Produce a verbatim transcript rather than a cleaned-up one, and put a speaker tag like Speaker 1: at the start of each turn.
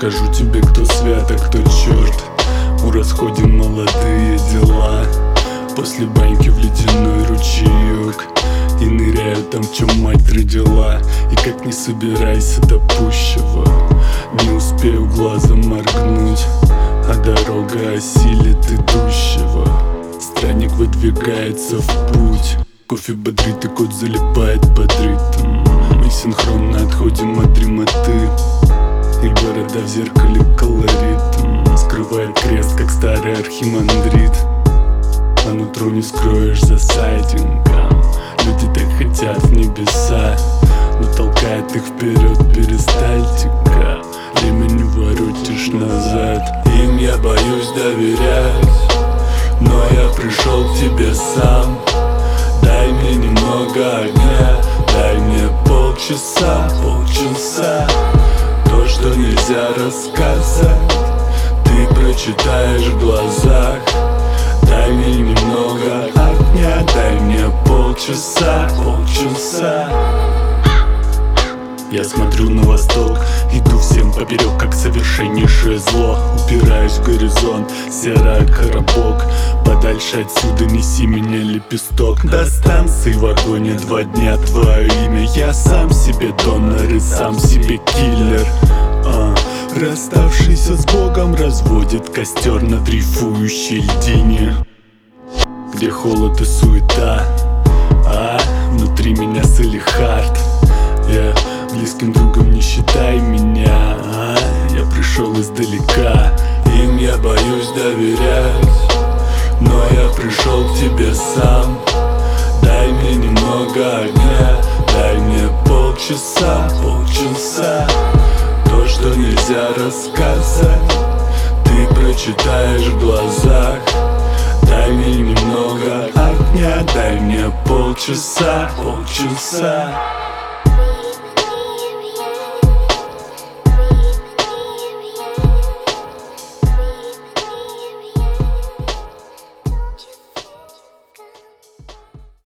Speaker 1: скажу тебе, кто свят, а кто черт. У расходе молодые дела. После баньки в ледяной ручеек и ныряю там, в чем мать родила. И как не собирайся до пущего, не успею глазом моргнуть, а дорога осилит идущего. Странник выдвигается в путь. Кофе бодрит и кот залипает под ритм. Мы синхронно отходим от дремоты, и борода в зеркале колорит скрывает крест, как старый архимандрит. А нутро не скроешь за сайдингом. Люди так хотят в небеса, но толкает их вперед перистальтика. Время не воротишь назад. Им я боюсь доверять, но я пришел к тебе сам. Дай мне немного огня, дай мне полчаса, полчаса. То, что нельзя рассказать, ты прочитаешь в глазах. Дай мне немного огня, дай мне полчаса, полчаса. Я смотрю на восток, иду всем поперек, как совершеннейшее зло. Упираюсь в горизонт, серая коробок. Подальше отсюда неси меня, лепесток. До станции в вагоне два дня твое имя. Я сам себе донор и сам себе киллер. а, Расставшийся с Богом разводит костер на дрейфующей льдине, где холод и суета, а внутри меня Салихард. Я близким другом не считай меня, а я пришел издалека. Им я боюсь доверять, но я пришел к тебе сам. Дай мне немного огня, дай мне полчаса, полчаса. То, что нельзя рассказать, ты прочитаешь в глазах. Дай мне немного огня, дай мне полчаса, полчаса.